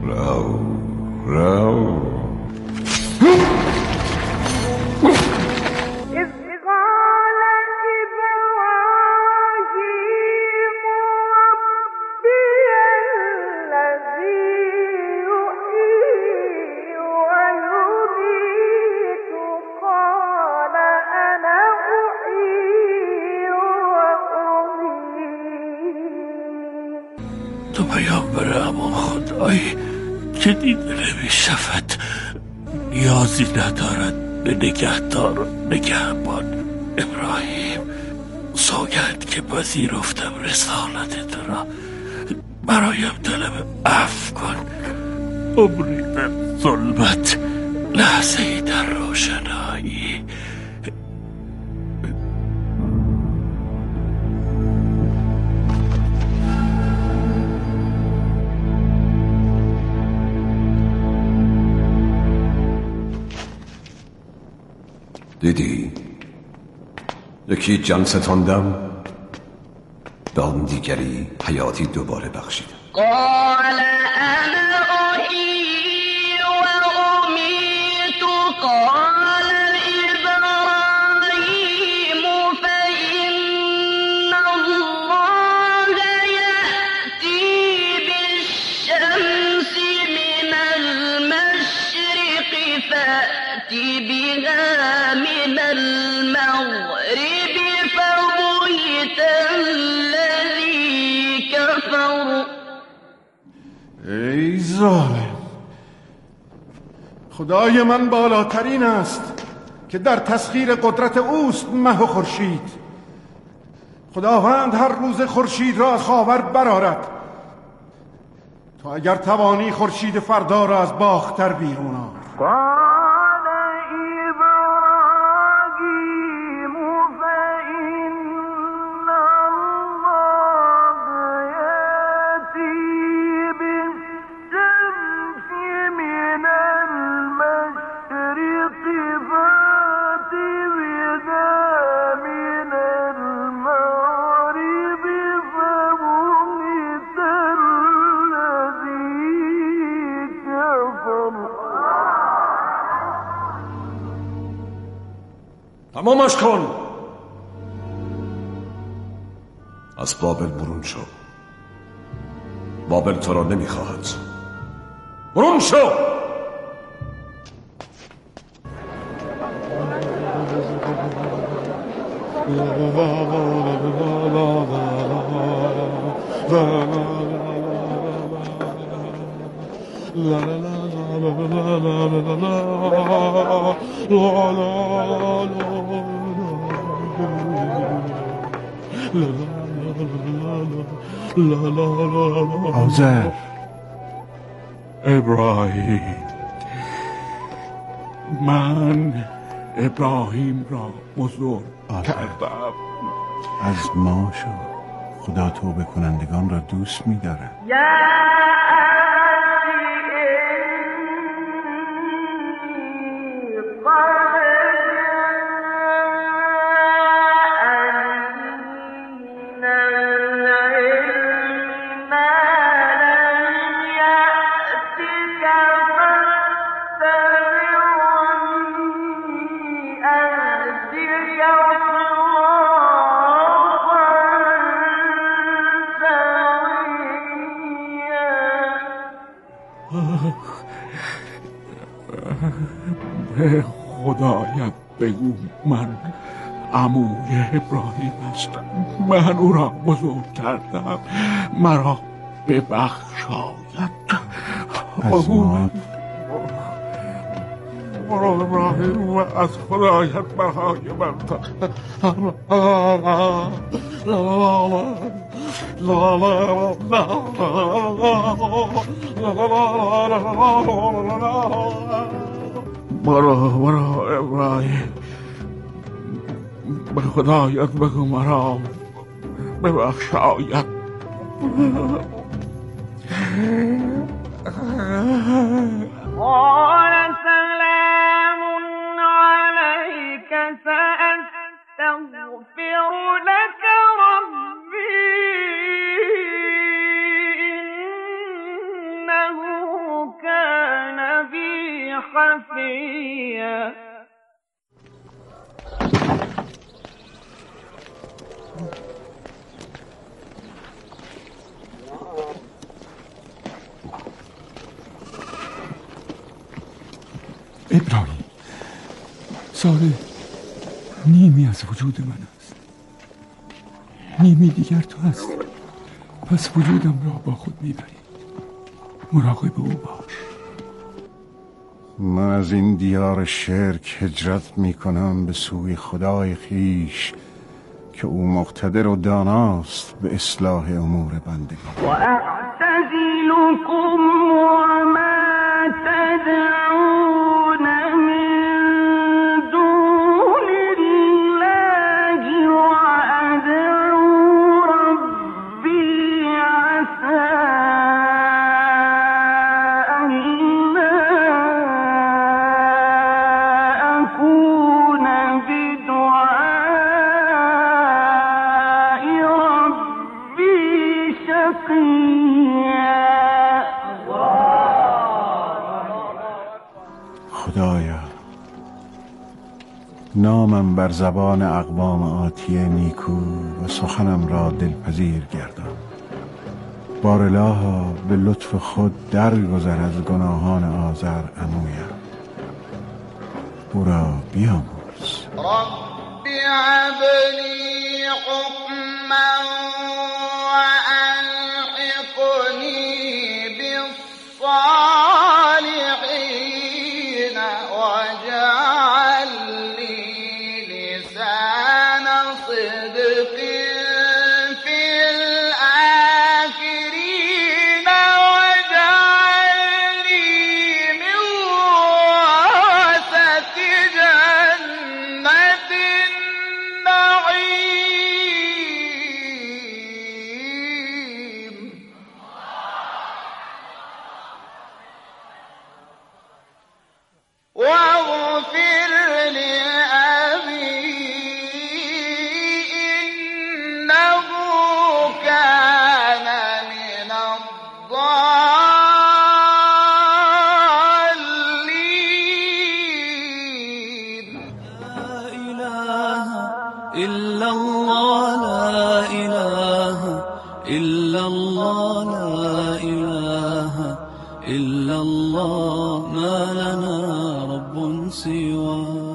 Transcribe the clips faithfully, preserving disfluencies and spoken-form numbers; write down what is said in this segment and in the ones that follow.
رو رو تو پیامبر اما خدایی که دیده نمیشود، نیازی ندارد به نگهدار نگهبان. ابراهیم، سوگند که پذیرفتم رسالت تو را، برایم طلب عفو کن. عمری در ظلمت، لحظه ای در روشنایی. دیدی؟ یکی جان ستاندم، به آن دیگری حیاتی دوباره بخشیدم. قال انا احیی و امیت قال ابراهیم فإن الله یأتی بالشمس من المشرق فأت بها من المغرب فبهت الذی کفر. ای ظالم، خدای من بالاترین است که در تسخیر قدرت اوست مه و خورشید. خداوند هر روز خورشید را از خاور برآرد. تو اگر توانی خورشید فردا را از باختر بیرون آر. تمامش کن. از بابل برون شو. بابل تو را نمیخواهد. برون شو. آذر، ابراهیم، من ابراهیم را بزرگ کردم. از ما شو. خدا توبه کنندگان را دوست می‌دارد. به خدایت بگو من عموی ابراهیم هستم. من او را بزرگ کردم، مرا ببخشاید. از ما برو ابراهیم و از خدایت برای من تا برو برو ابراهیم، به خدایت بگو مرا ببخشاید. قال سلام عليك سأستغفر لك ربي إنه خفيا ابراهیم، ساره نیمی از وجود من است، نیمی دیگر تو هستی، پس وجودم را با خود میبری. مراقب او باش. من از این دیار شرک هجرت میکنم به سوی خدای خیش که او مقتدر و داناست به اصلاح امور بندگان. و اعتزلکم و ما تدعون من دون الله و ادعو ربی عسى خدایا نامم بر زبان اقوام آتیه نیکو و سخنم را دلپذیر گردان. بارالها به لطف خود درگذر از گناهان آزر عمویم، او را بیاموز. رب هبلی حکما و الحقنی بالصالحین واجعل لی لسان صدق فی الآخرین واجعلنی من ورثة جنة النعیم. واغفر لأبي إنه كان من الضالين. لا إله إلا الله، لا إله إلا الله، لا إله إلا الله، ما لنا رب سواه.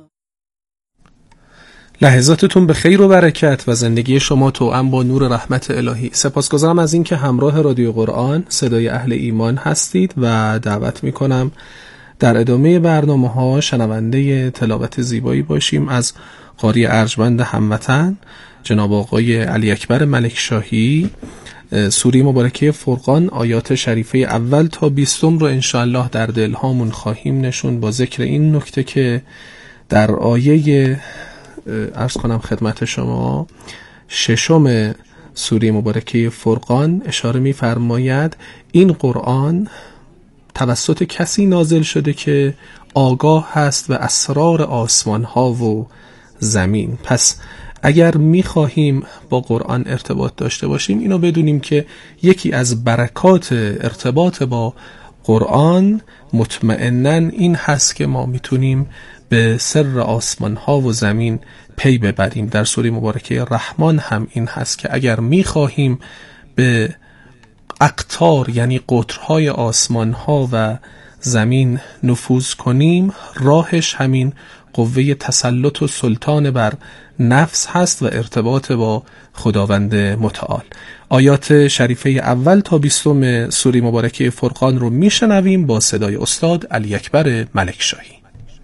لحظاتتون به خیر و برکت و زندگی شما توأم با نور رحمت الهی. سپاسگزارم از این که همراه رادیو قرآن صدای اهل ایمان هستید و دعوت میکنم در ادامه برنامه ها شنونده تلاوت زیبایی باشیم از قاری ارجمند هموطن جناب آقای علی اکبر ملک شاهی. سوره مبارکه فرقان آیات شریفه اول تا بیستم رو انشاءالله در دلهامون خواهیم نشون با ذکر این نکته که در آیه عرض کنم خدمت شما ششم سوره مبارکه فرقان اشاره می فرماید این قرآن توسط کسی نازل شده که آگاه هست و اسرار آسمان ها و زمین. پس اگر می‌خواهیم با قرآن ارتباط داشته باشیم اینو بدونیم که یکی از برکات ارتباط با قرآن مطمئناً این هست که ما میتونیم به سر آسمان ها و زمین پی ببریم. در سوره مبارکه رحمان هم این هست که اگر می‌خواهیم به اقطار یعنی قطرهای آسمان ها و زمین نفوذ کنیم راهش همین قوه تسلط و سلطان بر نفس هست و ارتباط با خداوند متعال. آیات شریفه اول تا بیستم سوره مبارکه فرقان رو میشنویم با صدای استاد علی اکبر ملک شاهی.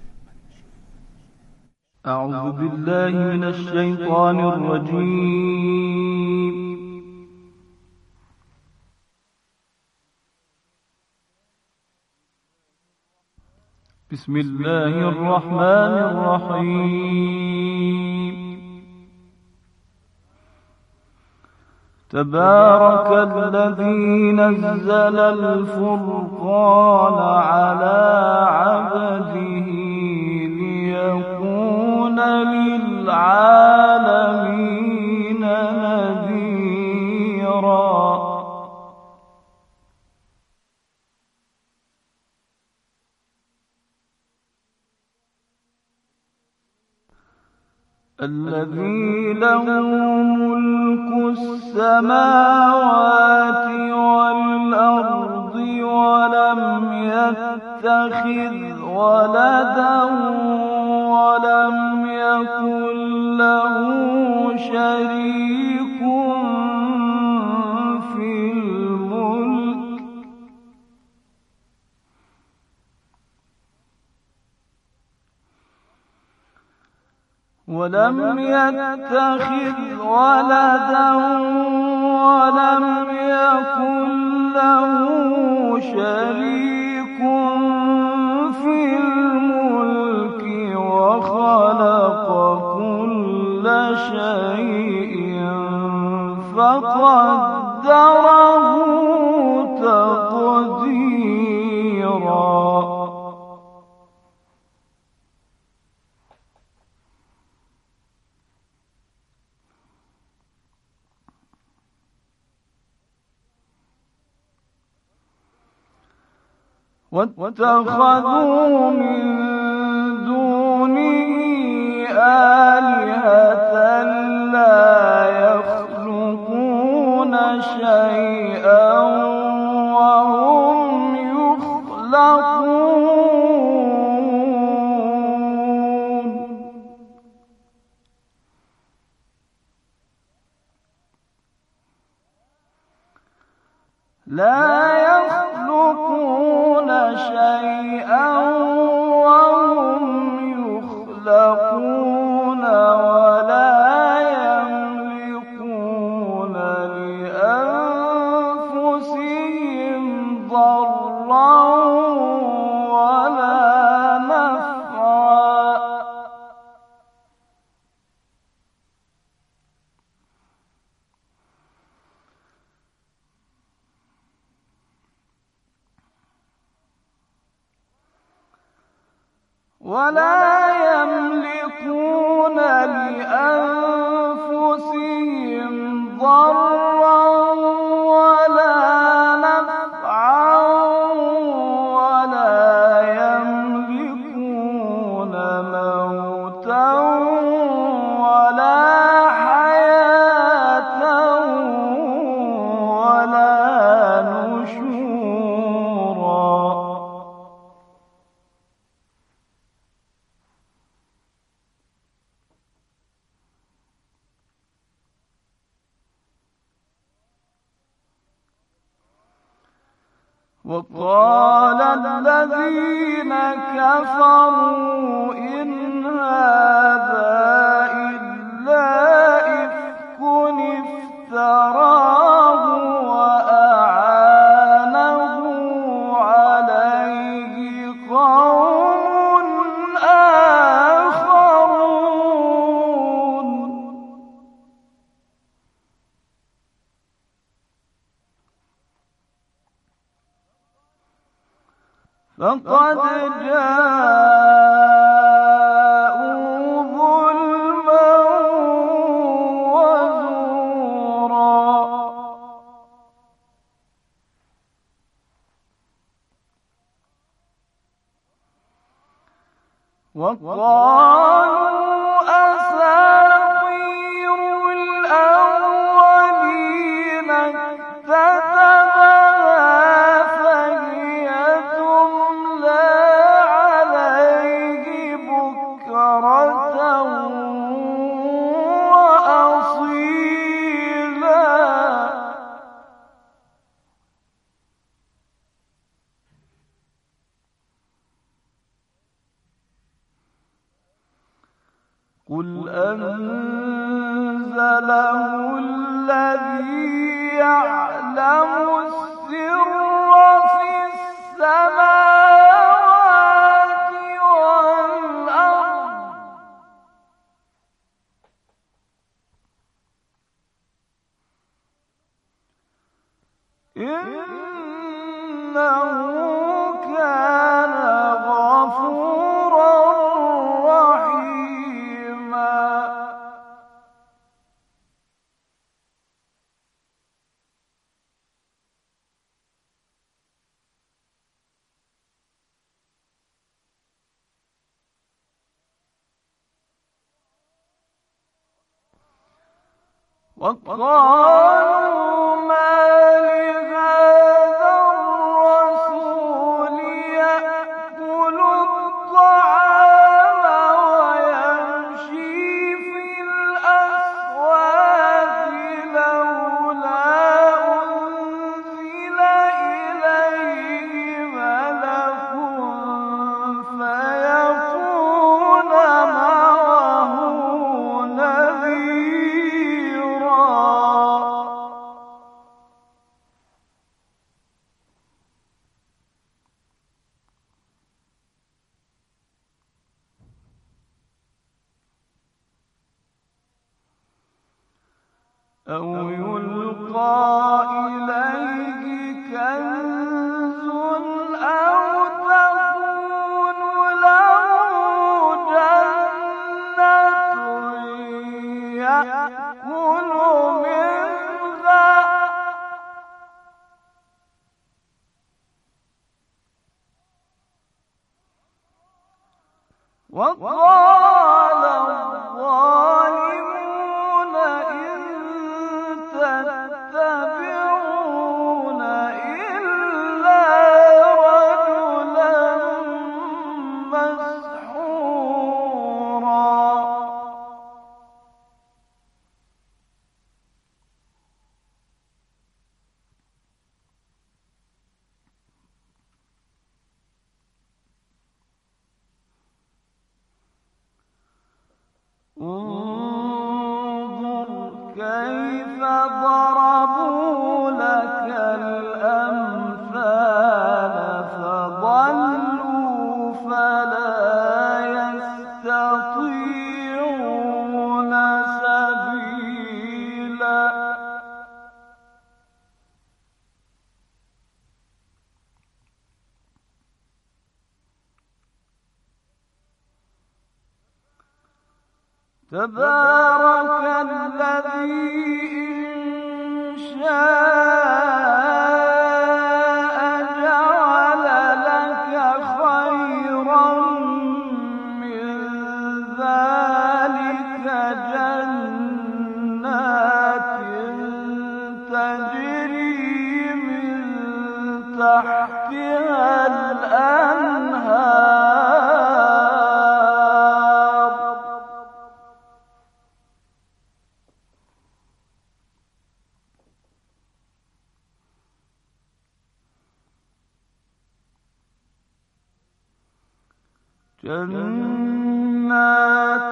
اعوذ بالله من الشیطان الرجیم. بسم الله الرحمن الرحیم. تبارك الذي نزل الفرقان على عبده ليكون للعالمين نذيرا. الذي له ملك السماوات والأرض ولم يتخذ ولدا ولم يكن له شريك في الملك ولم يتخذ ولدا ولم يكن له شريك في الملك وخلق كل شيء فقدره تقديرا. واتخذوا من دونه آلهة لا يخلقون شيئا وهم يخلقون. لا يخلقون شيئا وهم يخلقون ولا يملكون لأنفسهم ضرا ولا نفعا. ولا يملكون لأنفسهم ضرا ولا نفعا ولا يملكون موتا ولا حياة ولا نشورا. وقال الذين كفروا إن هذا إلا إفك افتراه وأعانه عليه قوم آخرون. فقد جاءوا ظلما وزورا. وقالوا أساطير الأولين اكتتبها فهي تملى عليه بكرة وأصيلا. قل أنزله الذي يعلم السر في السماوات والأرض إنه كان غفورا رحيما. وقالوا ما لهذا الرسول يأكل الطعام ويمشي في الأسواق لولا أنزل إليه ملك فيكون معه نذيرا. أو يلقى إليه كنز أو تكون له جنة يأكل منها وقال الظالمون إن تتبعون إلا رجلا مسحورا. انظر كيف ضربوا لك الأمثال فضلوا فلا يستطيعون سبيلا. تبارك الذي إن شاء جعل لك خيرا من ذلك جنات تجري من تحتها الأنهار جنات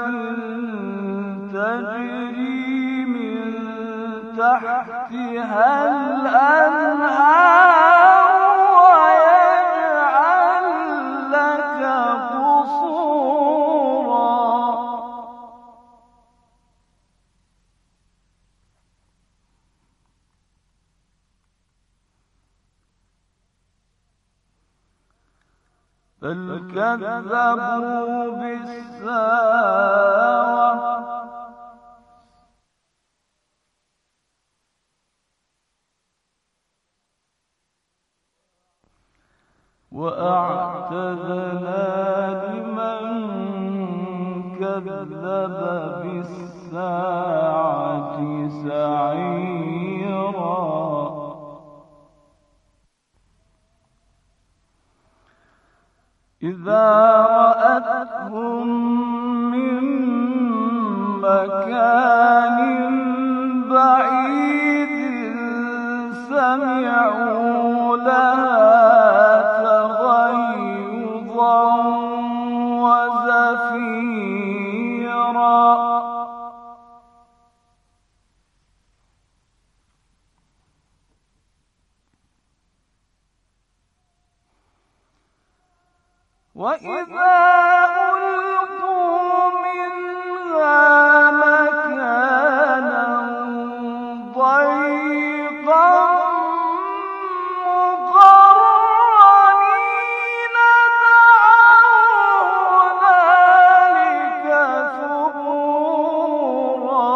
تجري من تحتها الأنهار ويجعل لك قصورا. بل كذبوا بالساعة وأعتدنا لمن كذب بالساعة سعيرا. إذا رأتهم من مكان بعيد سمعوا لها تغيظا وزفيرا. وإذا ألقوا منها مكانا ضيقا مقرنين دعوا هنالك ثبورا.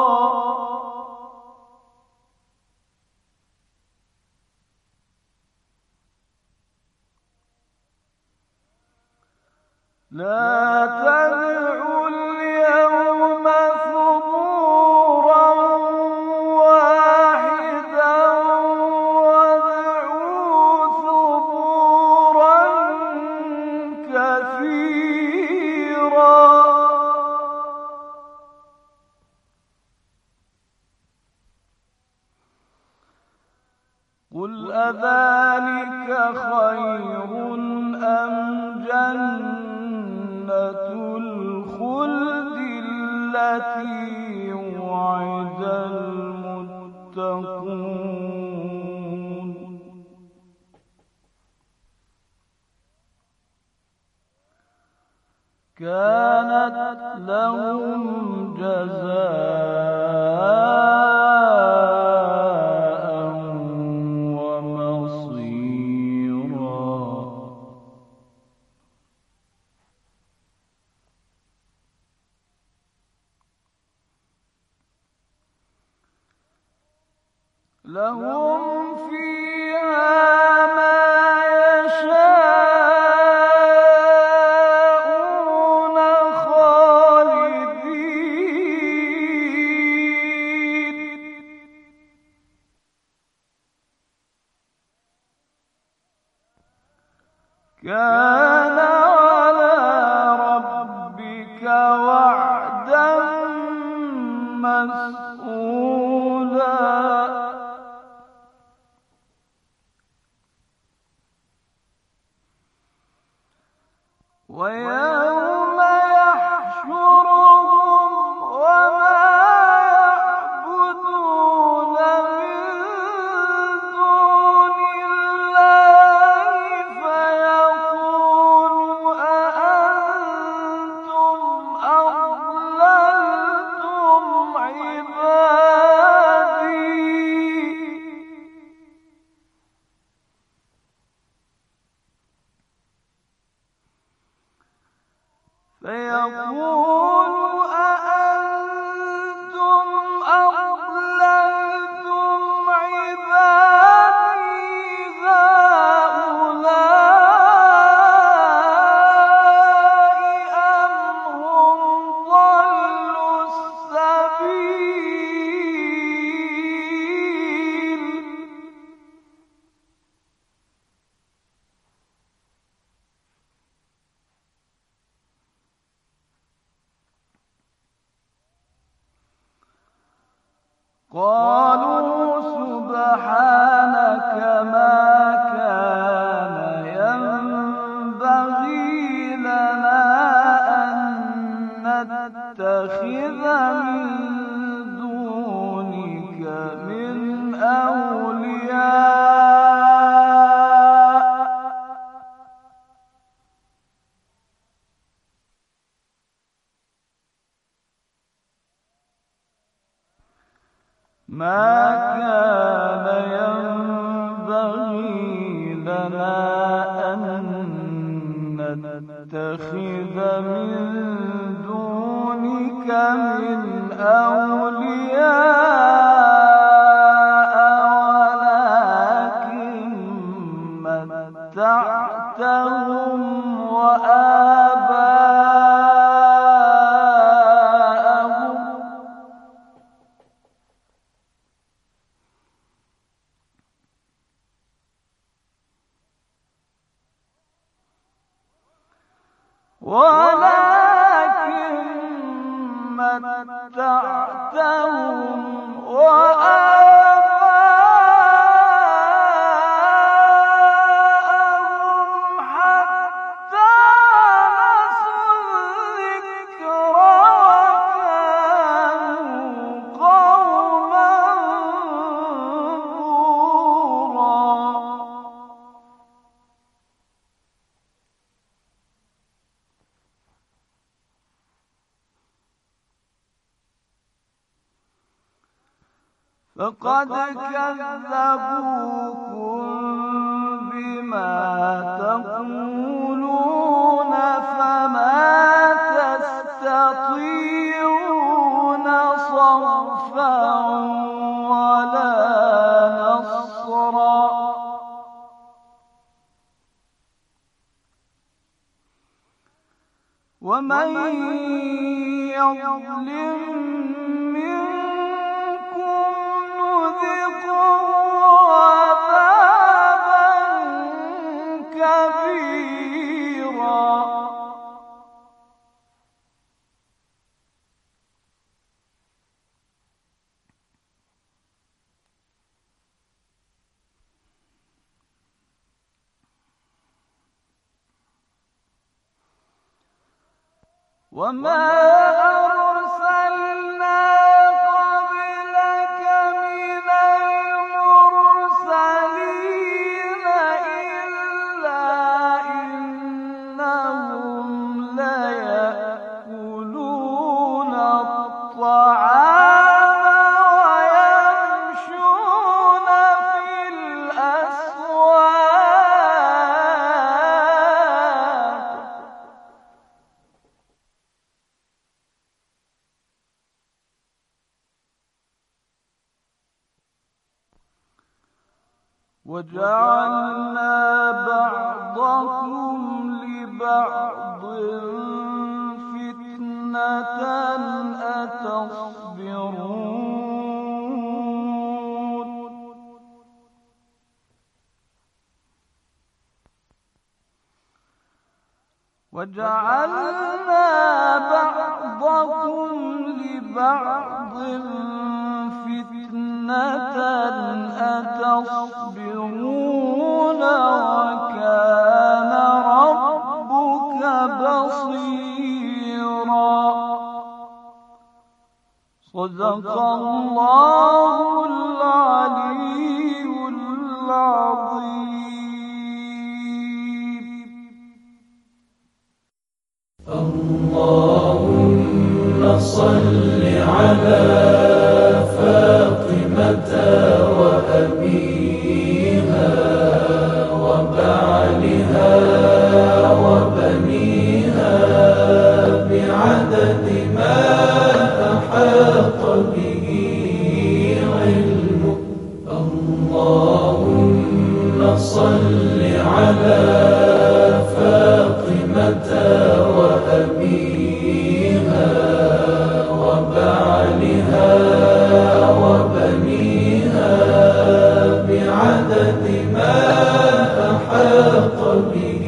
لا تدعوا اليوم ثبورا ذلك خير أم جنة الخلد التي وعد المتقون كانت لهم جزاء ومصيرا لهم فيها ما يشاءون خالدين كان على ربك وعدا مسئولا ويوم يحشرهم وما يعبدون من دون الله فيقول أأنتم أضللتم عبادي فيقول أأنتم أضللتم عبادي هؤلاء أم هم ضلوا السبيل قالوا سبحانك ما كان ينبغي لنا أن نتخذ من دونك من أولياء ما كان ينبغي لنا أن نتخذ من دونك من أولياء ولكن متعتهم وآباءهم ولكن متعتهم وآباءهم حتى نسوا الذكر وكانوا قوما بورا فقد كذبوكم بما تقولون فما تستطيعون صرفا ولا نصرا ومن يظلم منكم نذقه عذابا كبيرا وما أرسلنا قبلك من المرسلين إلا إنهم ليأكلون الطعام ويمشون في الأسواق وجعلنا بعضكم لبعض فتنة أتصبرون وجعلنا بعضكم لبعض فتنة أتصبرون وكان ربك بصيرا صدق الله العلي العظيم. اللهم صل على فاطمة وأبيها وبعلها وبنيها بعدد ما أحاط به علمك. اللهم صل على فاطمة وأبيها وبعلها وبنيها بعدد ما أحاط به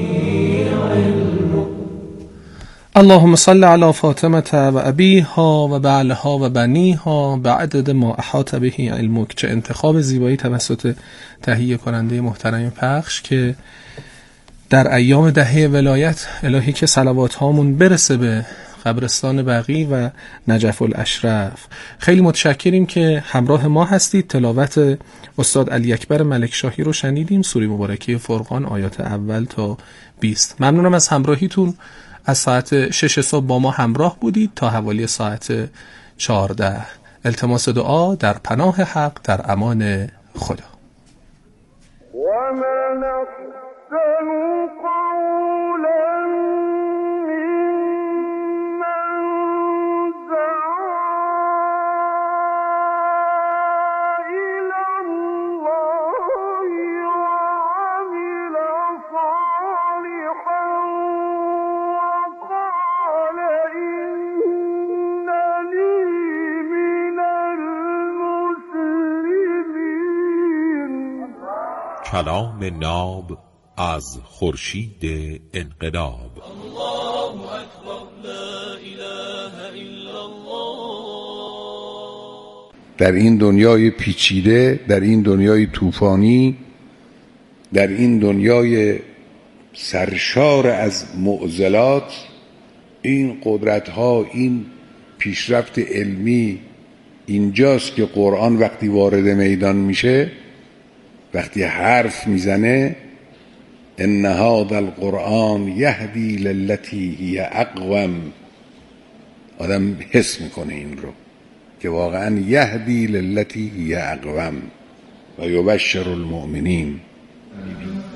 علمك. اللهم صل على فاطمة و ابیها و بعلها و بنیها بعدد ما احاط به علمک. چه انتخاب زیبایی توسط تهیه کننده محترم پخش که در ایام دهه ولایت الهی که صلوات هامون برسه به قبرستان بقیع و نجف الاشرف. خیلی متشکریم که همراه ما هستید. تلاوت استاد علی اکبر ملکشاهی رو شنیدیم، سوره مبارکه فرقان آیات اول تا بیست. ممنونم از همراهیتون. از ساعت شش صبح با ما همراه بودید تا حوالی ساعت چهارده. التماس دعا در پناه حق در امان خدا. ومن أحسن قولا ممن دعا إلى الله وعمل صالحا وقال إنني من المسلمين. کلام ناب از خورشید انقلاب. الله اکبر لا اله الا الله. در این دنیای پیچیده، در این دنیای طوفانی، در این دنیای سرشار از معضلات، این قدرت‌ها، این پیشرفت علمی اینجاست که قرآن وقتی وارد میدان میشه، وقتی حرف میزنه، ان هذا القرآن یهدی للتی هی اقوم، آدم حس میکنه این رو که واقعا یهدی للتی هی اقوم و یبشر المؤمنین.